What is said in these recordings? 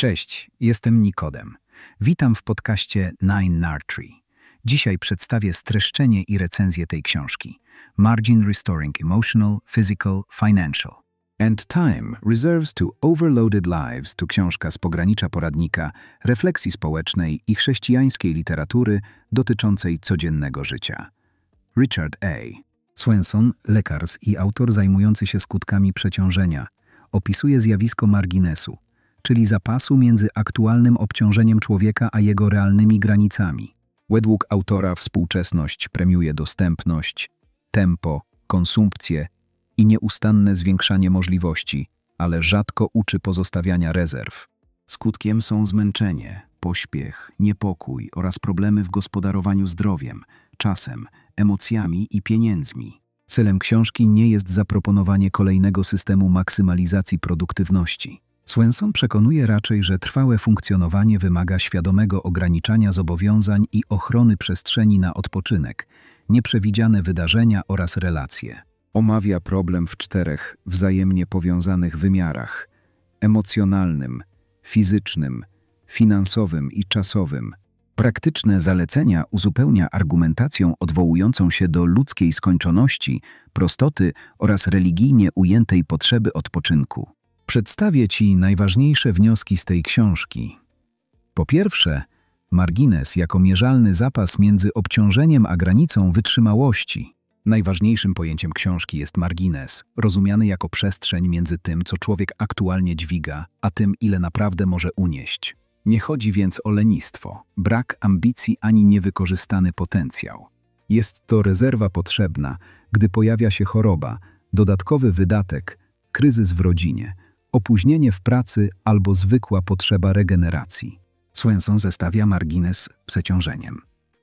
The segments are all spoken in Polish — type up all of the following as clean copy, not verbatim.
Cześć, jestem Nikodem. Witam w podcaście Nine Tree. Dzisiaj przedstawię streszczenie i recenzję tej książki. Margin Restoring Emotional, Physical, Financial. And Time Reserves to Overloaded Lives to książka z pogranicza poradnika, refleksji społecznej i chrześcijańskiej literatury dotyczącej codziennego życia. Richard A. Swenson, lekarz i autor zajmujący się skutkami przeciążenia, opisuje zjawisko marginesu, czyli zapasu między aktualnym obciążeniem człowieka a jego realnymi granicami. Według autora współczesność premiuje dostępność, tempo, konsumpcję i nieustanne zwiększanie możliwości, ale rzadko uczy pozostawiania rezerw. Skutkiem są zmęczenie, pośpiech, niepokój oraz problemy w gospodarowaniu zdrowiem, czasem, emocjami i pieniędzmi. Celem książki nie jest zaproponowanie kolejnego systemu maksymalizacji produktywności. Swenson przekonuje raczej, że trwałe funkcjonowanie wymaga świadomego ograniczania zobowiązań i ochrony przestrzeni na odpoczynek, nieprzewidziane wydarzenia oraz relacje. Omawia problem w 4 wzajemnie powiązanych wymiarach: emocjonalnym, fizycznym, finansowym i czasowym. Praktyczne zalecenia uzupełnia argumentacją odwołującą się do ludzkiej skończoności, prostoty oraz religijnie ujętej potrzeby odpoczynku. Przedstawię Ci najważniejsze wnioski z tej książki. Po pierwsze, margines jako mierzalny zapas między obciążeniem a granicą wytrzymałości. Najważniejszym pojęciem książki jest margines, rozumiany jako przestrzeń między tym, co człowiek aktualnie dźwiga, a tym, ile naprawdę może unieść. Nie chodzi więc o lenistwo, brak ambicji ani niewykorzystany potencjał. Jest to rezerwa potrzebna, gdy pojawia się choroba, dodatkowy wydatek, kryzys w rodzinie, opóźnienie w pracy albo zwykła potrzeba regeneracji. Swenson zestawia margines z przeciążeniem.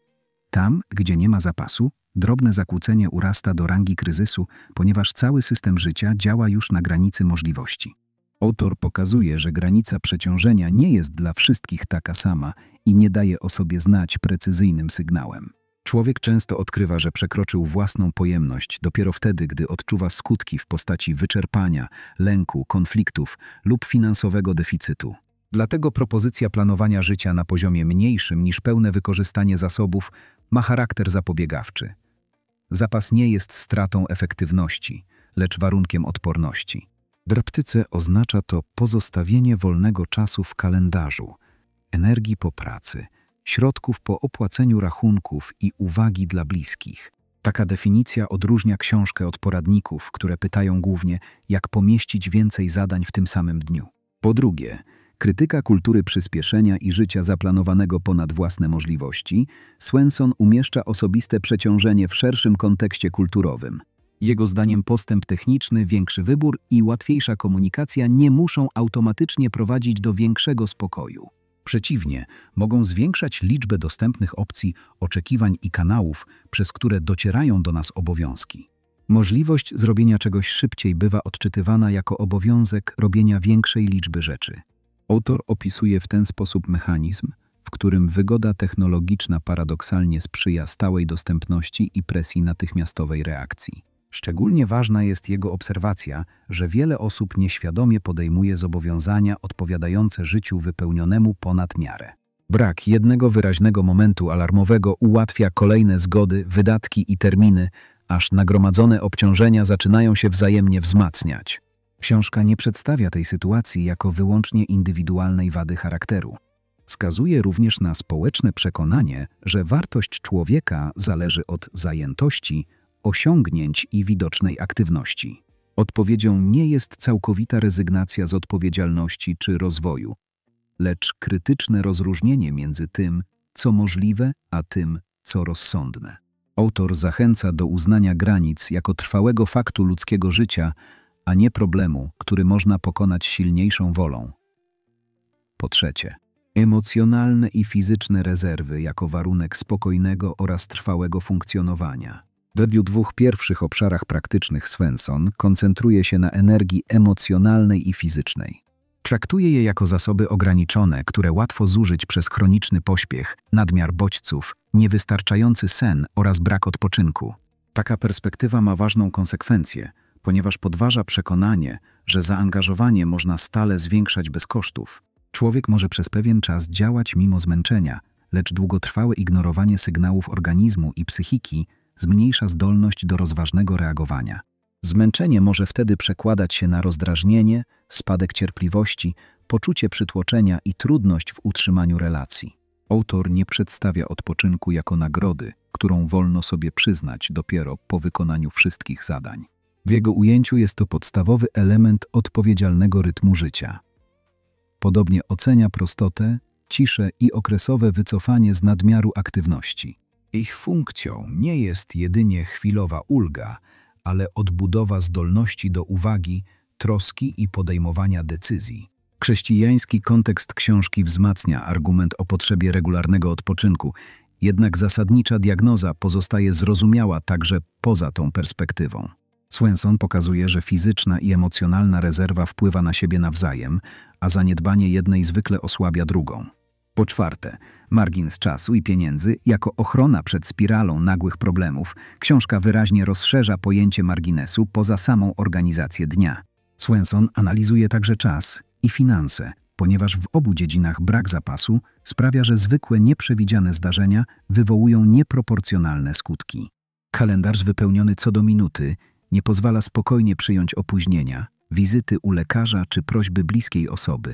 Tam, gdzie nie ma zapasu, drobne zakłócenie urasta do rangi kryzysu, ponieważ cały system życia działa już na granicy możliwości. Autor pokazuje, że granica przeciążenia nie jest dla wszystkich taka sama i nie daje o sobie znać precyzyjnym sygnałem. Człowiek często odkrywa, że przekroczył własną pojemność dopiero wtedy, gdy odczuwa skutki w postaci wyczerpania, lęku, konfliktów lub finansowego deficytu. Dlatego propozycja planowania życia na poziomie mniejszym niż pełne wykorzystanie zasobów ma charakter zapobiegawczy. Zapas nie jest stratą efektywności, lecz warunkiem odporności. W praktyce oznacza to pozostawienie wolnego czasu w kalendarzu, energii po pracy, środków po opłaceniu rachunków i uwagi dla bliskich. Taka definicja odróżnia książkę od poradników, które pytają głównie, jak pomieścić więcej zadań w tym samym dniu. Po drugie, krytyka kultury przyspieszenia i życia zaplanowanego ponad własne możliwości, Swenson umieszcza osobiste przeciążenie w szerszym kontekście kulturowym. Jego zdaniem postęp techniczny, większy wybór i łatwiejsza komunikacja nie muszą automatycznie prowadzić do większego spokoju. Przeciwnie, mogą zwiększać liczbę dostępnych opcji, oczekiwań i kanałów, przez które docierają do nas obowiązki. Możliwość zrobienia czegoś szybciej bywa odczytywana jako obowiązek robienia większej liczby rzeczy. Autor opisuje w ten sposób mechanizm, w którym wygoda technologiczna paradoksalnie sprzyja stałej dostępności i presji natychmiastowej reakcji. Szczególnie ważna jest jego obserwacja, że wiele osób nieświadomie podejmuje zobowiązania odpowiadające życiu wypełnionemu ponad miarę. Brak jednego wyraźnego momentu alarmowego ułatwia kolejne zgody, wydatki i terminy, aż nagromadzone obciążenia zaczynają się wzajemnie wzmacniać. Książka nie przedstawia tej sytuacji jako wyłącznie indywidualnej wady charakteru. Wskazuje również na społeczne przekonanie, że wartość człowieka zależy od zajętości, osiągnięć i widocznej aktywności. Odpowiedzią nie jest całkowita rezygnacja z odpowiedzialności czy rozwoju, lecz krytyczne rozróżnienie między tym, co możliwe, a tym, co rozsądne. Autor zachęca do uznania granic jako trwałego faktu ludzkiego życia, a nie problemu, który można pokonać silniejszą wolą. Po trzecie, emocjonalne i fizyczne rezerwy jako warunek spokojnego oraz trwałego funkcjonowania. W 2 pierwszych obszarach praktycznych Swenson koncentruje się na energii emocjonalnej i fizycznej. Traktuje je jako zasoby ograniczone, które łatwo zużyć przez chroniczny pośpiech, nadmiar bodźców, niewystarczający sen oraz brak odpoczynku. Taka perspektywa ma ważną konsekwencję, ponieważ podważa przekonanie, że zaangażowanie można stale zwiększać bez kosztów. Człowiek może przez pewien czas działać mimo zmęczenia, lecz długotrwałe ignorowanie sygnałów organizmu i psychiki zmniejsza zdolność do rozważnego reagowania. Zmęczenie może wtedy przekładać się na rozdrażnienie, spadek cierpliwości, poczucie przytłoczenia i trudność w utrzymaniu relacji. Autor nie przedstawia odpoczynku jako nagrody, którą wolno sobie przyznać dopiero po wykonaniu wszystkich zadań. W jego ujęciu jest to podstawowy element odpowiedzialnego rytmu życia. Podobnie ocenia prostotę, ciszę i okresowe wycofanie z nadmiaru aktywności. Ich funkcją nie jest jedynie chwilowa ulga, ale odbudowa zdolności do uwagi, troski i podejmowania decyzji. Chrześcijański kontekst książki wzmacnia argument o potrzebie regularnego odpoczynku, jednak zasadnicza diagnoza pozostaje zrozumiała także poza tą perspektywą. Swenson pokazuje, że fizyczna i emocjonalna rezerwa wpływa na siebie nawzajem, a zaniedbanie jednej zwykle osłabia drugą. Po czwarte, margines czasu i pieniędzy jako ochrona przed spiralą nagłych problemów. Książka wyraźnie rozszerza pojęcie marginesu poza samą organizację dnia. Swenson analizuje także czas i finanse, ponieważ w obu dziedzinach brak zapasu sprawia, że zwykłe nieprzewidziane zdarzenia wywołują nieproporcjonalne skutki. Kalendarz wypełniony co do minuty nie pozwala spokojnie przyjąć opóźnienia, wizyty u lekarza czy prośby bliskiej osoby.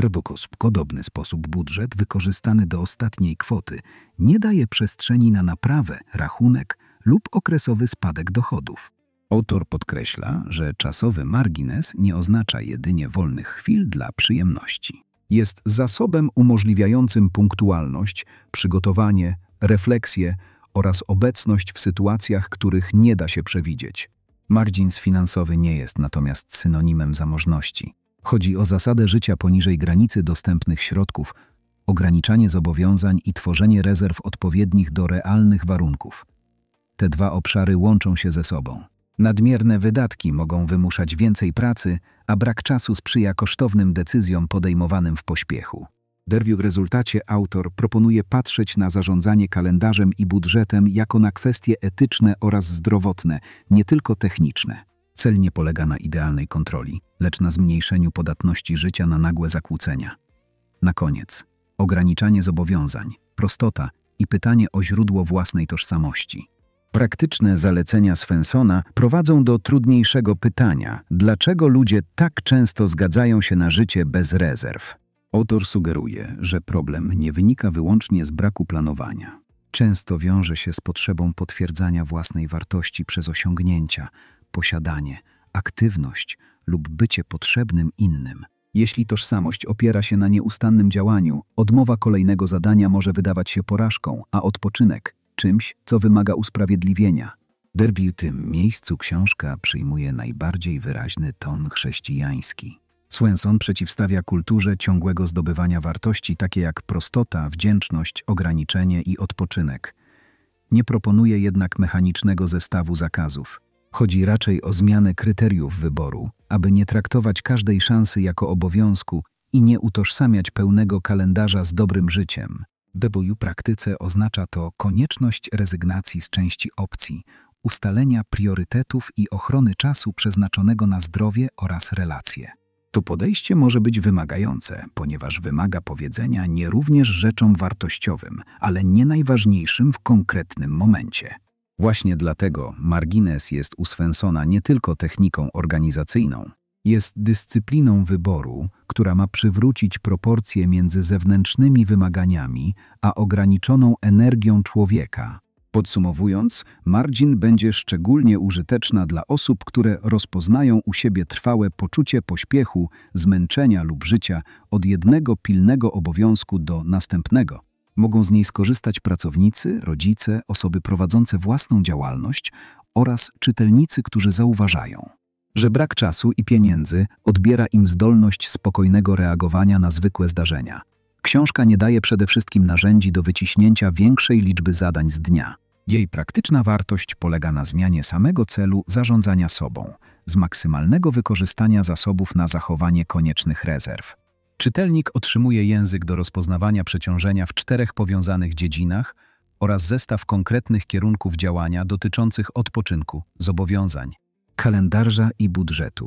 W podobny sposób budżet wykorzystany do ostatniej kwoty nie daje przestrzeni na naprawę, rachunek lub okresowy spadek dochodów. Autor podkreśla, że czasowy margines nie oznacza jedynie wolnych chwil dla przyjemności. Jest zasobem umożliwiającym punktualność, przygotowanie, refleksję oraz obecność w sytuacjach, których nie da się przewidzieć. Margines finansowy nie jest natomiast synonimem zamożności. Chodzi o zasadę życia poniżej granicy dostępnych środków, ograniczanie zobowiązań i tworzenie rezerw odpowiednich do realnych warunków. Te dwa obszary łączą się ze sobą. Nadmierne wydatki mogą wymuszać więcej pracy, a brak czasu sprzyja kosztownym decyzjom podejmowanym w pośpiechu. W rezultacie autor proponuje patrzeć na zarządzanie kalendarzem i budżetem jako na kwestie etyczne oraz zdrowotne, nie tylko techniczne. Cel nie polega na idealnej kontroli, lecz na zmniejszeniu podatności życia na nagłe zakłócenia. Na koniec, ograniczanie zobowiązań, prostota i pytanie o źródło własnej tożsamości. Praktyczne zalecenia Swensona prowadzą do trudniejszego pytania, dlaczego ludzie tak często zgadzają się na życie bez rezerw. Autor sugeruje, że problem nie wynika wyłącznie z braku planowania. Często wiąże się z potrzebą potwierdzania własnej wartości przez osiągnięcia, posiadanie, aktywność lub bycie potrzebnym innym. Jeśli tożsamość opiera się na nieustannym działaniu, odmowa kolejnego zadania może wydawać się porażką, a odpoczynek czymś, co wymaga usprawiedliwienia. W tym miejscu książka przyjmuje najbardziej wyraźny ton chrześcijański. Swenson przeciwstawia kulturze ciągłego zdobywania wartości takie jak prostota, wdzięczność, ograniczenie i odpoczynek. Nie proponuje jednak mechanicznego zestawu zakazów. Chodzi raczej o zmianę kryteriów wyboru, aby nie traktować każdej szansy jako obowiązku i nie utożsamiać pełnego kalendarza z dobrym życiem. W praktyce oznacza to konieczność rezygnacji z części opcji, ustalenia priorytetów i ochrony czasu przeznaczonego na zdrowie oraz relacje. To podejście może być wymagające, ponieważ wymaga powiedzenia nie również rzeczom wartościowym, ale nie najważniejszym w konkretnym momencie. Właśnie dlatego margines jest u Swensona nie tylko techniką organizacyjną. Jest dyscypliną wyboru, która ma przywrócić proporcje między zewnętrznymi wymaganiami a ograniczoną energią człowieka. Podsumowując, margin będzie szczególnie użyteczna dla osób, które rozpoznają u siebie trwałe poczucie pośpiechu, zmęczenia lub życia od jednego pilnego obowiązku do następnego. Mogą z niej skorzystać pracownicy, rodzice, osoby prowadzące własną działalność oraz czytelnicy, którzy zauważają, że brak czasu i pieniędzy odbiera im zdolność spokojnego reagowania na zwykłe zdarzenia. Książka nie daje przede wszystkim narzędzi do wyciśnięcia większej liczby zadań z dnia. Jej praktyczna wartość polega na zmianie samego celu zarządzania sobą, z maksymalnego wykorzystania zasobów na zachowanie koniecznych rezerw. Czytelnik otrzymuje język do rozpoznawania przeciążenia w 4 powiązanych dziedzinach oraz zestaw konkretnych kierunków działania dotyczących odpoczynku, zobowiązań, kalendarza i budżetu.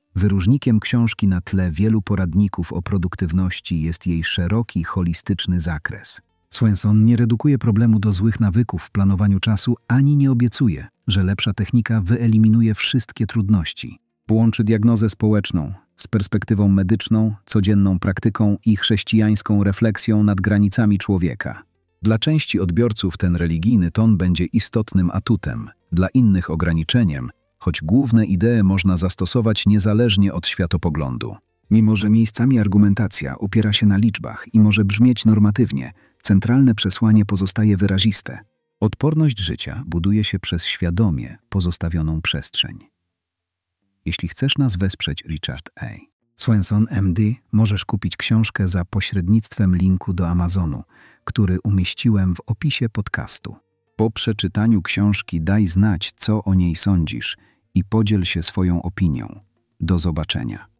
Wyróżnikiem książki na tle wielu poradników o produktywności jest jej szeroki, holistyczny zakres. Swenson nie redukuje problemu do złych nawyków w planowaniu czasu, ani nie obiecuje, że lepsza technika wyeliminuje wszystkie trudności. Połączy diagnozę społeczną z perspektywą medyczną, codzienną praktyką i chrześcijańską refleksją nad granicami człowieka. Dla części odbiorców ten religijny ton będzie istotnym atutem, dla innych ograniczeniem, choć główne idee można zastosować niezależnie od światopoglądu. Mimo że miejscami argumentacja opiera się na liczbach i może brzmieć normatywnie, centralne przesłanie pozostaje wyraziste. Odporność życia buduje się przez świadomie pozostawioną przestrzeń. Jeśli chcesz nas wesprzeć, Richard A. Swenson, MD, możesz kupić książkę za pośrednictwem linku do Amazonu, który umieściłem w opisie podcastu. Po przeczytaniu książki daj znać, co o niej sądzisz i podziel się swoją opinią. Do zobaczenia.